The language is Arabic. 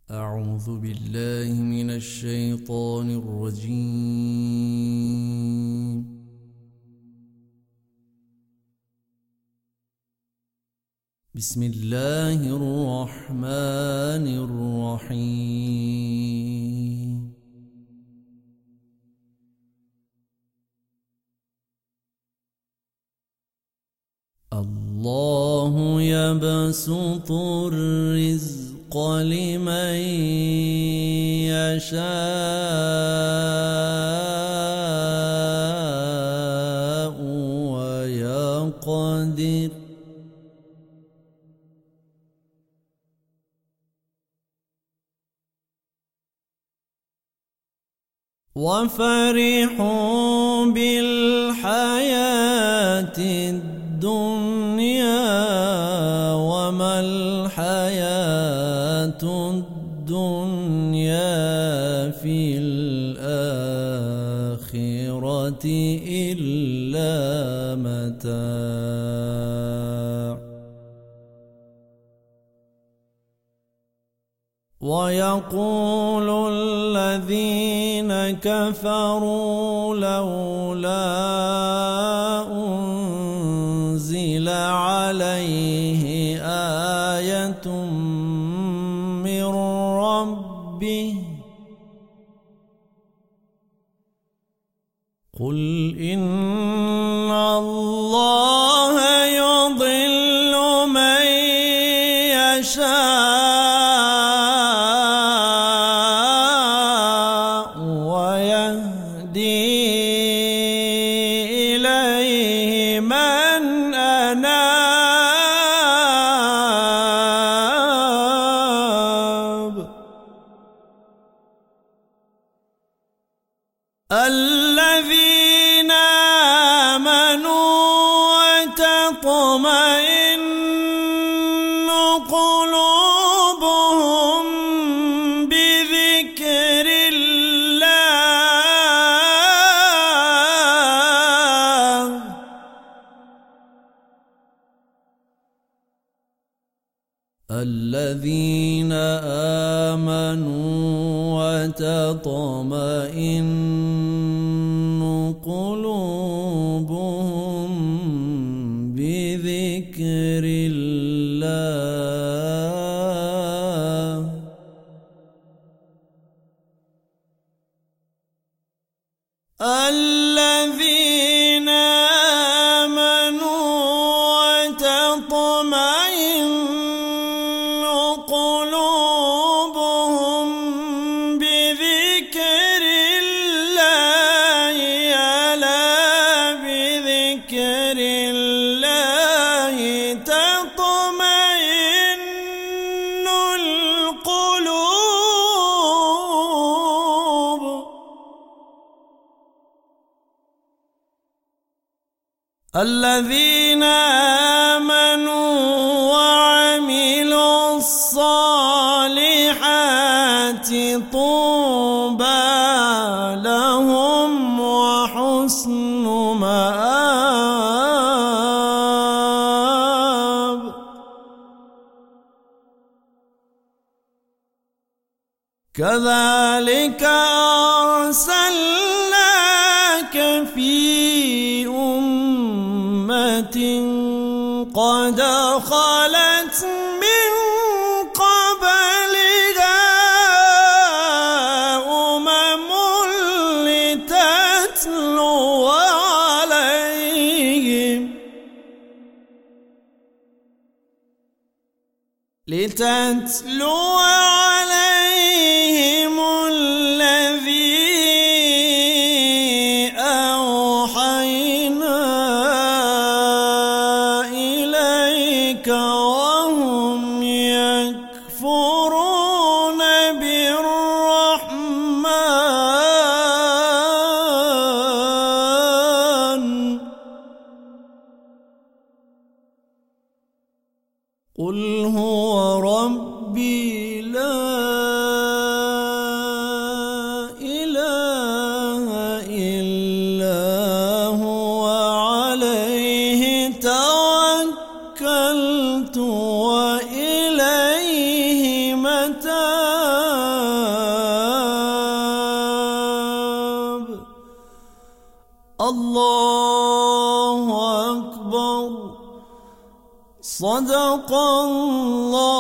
أعوذ بالله من الشيطان الرجيم. بسم الله الرحمن الرحيم. الله يبسط الرزق لمن يشاء ويقدر وفرحوا بالحياة الدنيا وما الحياة الدنيا في الآخرة إلا متاع. ويقول الذين كفروا لولا أنزل عليه آية من ربه قل إن الله يضل من يشاء ويهدي إليه من أناب. الذين آمنوا وتطمئن قلوبهم بذكر الله. الذين آمنوا وتطمئن قلوبهم بذكر الله. الذين آمنوا وتطمئن قلوبهم بذكر الله. ألا بذكر الله تطمئن القلوب. الذين آمنوا وعملوا الصالحات طوبى لهم وحسن مآب. كذلك أرسلناك في أمة قد خلت من قبلها أمم لتتلو عليهم الذي أوحينا إليك وهم يكفرون بالرحمن. قل هو ربي لا إله إلا هو عليه توكلت وإليه متاب. الله أكبر. صدق الله.